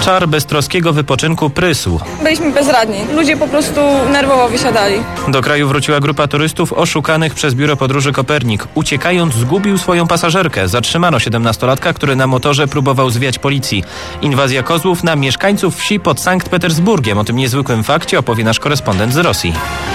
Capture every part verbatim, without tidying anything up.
Czar beztroskiego wypoczynku prysł. Byliśmy bezradni. Ludzie po prostu nerwowo wysiadali. Do kraju wróciła grupa turystów oszukanych przez biuro podróży Kopernik. Uciekając zgubił swoją pasażerkę. Zatrzymano siedemnastolatka, który na motorze próbował zwiać policji. Inwazja kozłów na mieszkańców wsi pod Sankt Petersburgiem. O tym niezwykłym fakcie opowie nasz korespondent z Rosji.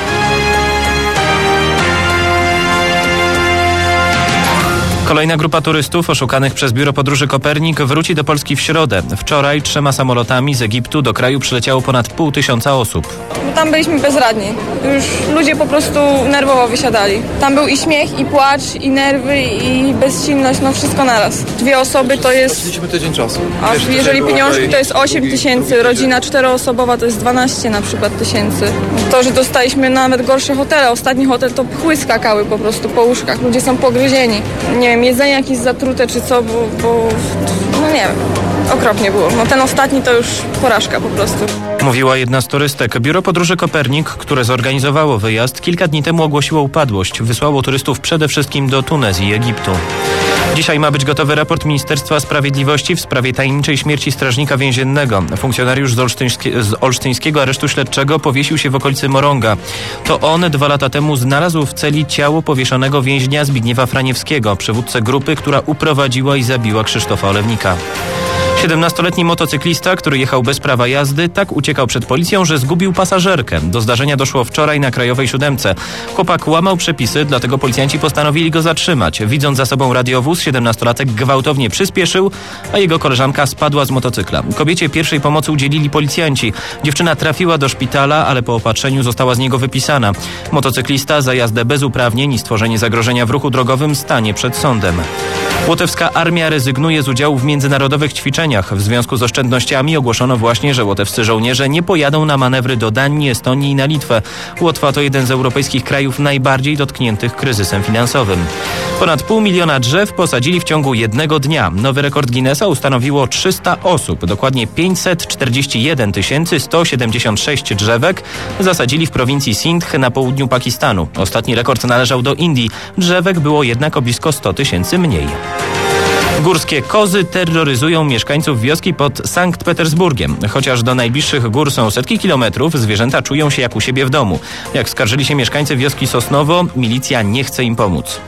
Kolejna grupa turystów oszukanych przez biuro podróży Kopernik wróci do Polski w środę. Wczoraj trzema samolotami z Egiptu do kraju przyleciało ponad pół tysiąca osób. Bo tam byliśmy bezradni. Już ludzie po prostu nerwowo wysiadali. Tam był i śmiech, i płacz, i nerwy, i bezsilność, no wszystko naraz. Dwie osoby to jest... Straciliśmy tydzień czasu. A jeżeli pieniążki to jest osiem tysięcy, rodzina czteroosobowa to jest dwanaście na przykład tysięcy. To, że dostaliśmy nawet gorsze hotele. Ostatni hotel to pchły skakały po prostu po łóżkach. Ludzie są pogryzieni. Nie wiem, jedzenie jakieś zatrute czy co, bo, bo no nie wiem, okropnie było. No ten ostatni to już porażka po prostu. Mówiła jedna z turystek. Biuro podróży Kopernik, które zorganizowało wyjazd, kilka dni temu ogłosiło upadłość. Wysłało turystów przede wszystkim do Tunezji i Egiptu. Dzisiaj ma być gotowy raport Ministerstwa Sprawiedliwości w sprawie tajemniczej śmierci strażnika więziennego. Funkcjonariusz z, olsztyńskie, z olsztyńskiego aresztu śledczego powiesił się w okolicy Morąga. To on dwa lata temu znalazł w celi ciało powieszonego więźnia Zbigniewa Franiewskiego, przywódcę grupy, która uprowadziła i zabiła Krzysztofa Olewnika. siedemnastoletni motocyklista, który jechał bez prawa jazdy, tak uciekał przed policją, że zgubił pasażerkę. Do zdarzenia doszło wczoraj na Krajowej Siódemce. Chłopak łamał przepisy, dlatego policjanci postanowili go zatrzymać. Widząc za sobą radiowóz, siedemnastolatek gwałtownie przyspieszył, a jego koleżanka spadła z motocykla. Kobiecie pierwszej pomocy udzielili policjanci. Dziewczyna trafiła do szpitala, ale po opatrzeniu została z niego wypisana. Motocyklista za jazdę bez uprawnień i stworzenie zagrożenia w ruchu drogowym stanie przed sądem. Łotewska armia rezygnuje z udziału w międzynarodowych ćwiczeniach. W związku z oszczędnościami ogłoszono właśnie, że łotewscy żołnierze nie pojadą na manewry do Danii, Estonii i na Litwę. Łotwa to jeden z europejskich krajów najbardziej dotkniętych kryzysem finansowym. Ponad pół miliona drzew posadzili w ciągu jednego dnia. Nowy rekord Guinnessa ustanowiło trzysta osób. Dokładnie pięćset czterdzieści jeden tysięcy sto siedemdziesiąt sześć drzewek zasadzili w prowincji Sindh na południu Pakistanu. Ostatni rekord należał do Indii. Drzewek było jednak o blisko sto tysięcy mniej. Górskie kozy terroryzują mieszkańców wioski pod Sankt Petersburgiem. Chociaż do najbliższych gór są setki kilometrów, zwierzęta czują się jak u siebie w domu. Jak skarżyli się mieszkańcy wioski Sosnowo, milicja nie chce im pomóc.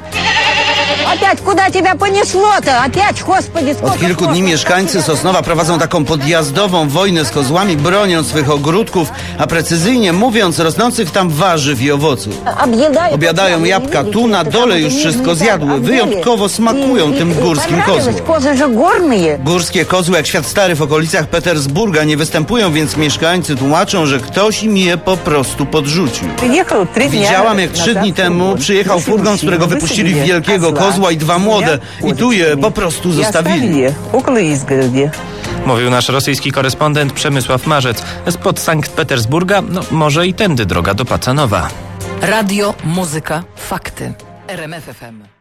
Od kilku dni mieszkańcy Sosnowa prowadzą taką podjazdową wojnę z kozłami, broniąc swych ogródków, a precyzyjnie mówiąc rosnących tam warzyw i owoców. Obiadają jabłka, tu na dole już wszystko zjadły. Wyjątkowo smakują tym górskim kozłom. Górskie kozły jak świat stary w okolicach Petersburga nie występują, więc mieszkańcy tłumaczą, że ktoś im je po prostu podrzucił. Widziałam, jak trzy dni temu przyjechał furgon, z którego wypuścili wielkiego kozła i dwa młode. I tu je po prostu zostawili. Mówił nasz rosyjski korespondent Przemysław Marzec. Spod Sankt Petersburga, no może i tędy droga do Pacanowa. Radio, muzyka, fakty. R M F F M.